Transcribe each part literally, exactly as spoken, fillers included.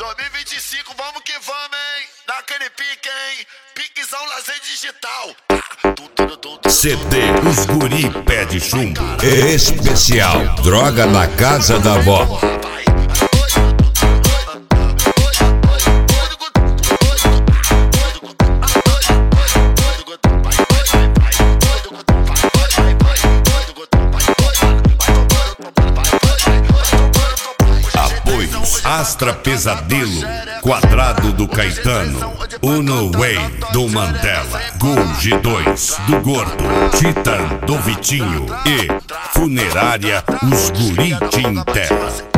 dois mil e vinte e cinco, vamos que vamos, hein? Naquele pique, hein? Piquezão lazer digital. C D Os Guri Pede Chumbo especial. Droga na casa da avó. Astra Pesadelo, Quadrado do Caetano, Uno Way do Mandela, Gol G dois do Gordo, Titan do Vitinho e Funerária Os Guri te enterra.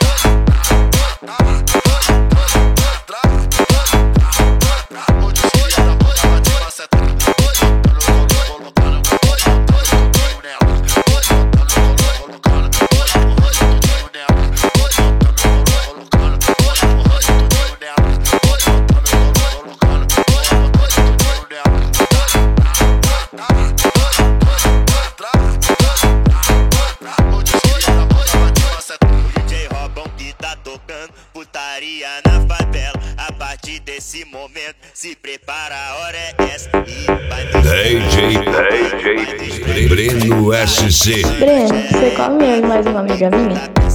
Putaria na favela, a partir desse momento se prepara, a hora é essa e vai D J, D J Breno S C. Breno, você come eu e mais uma amiga minha?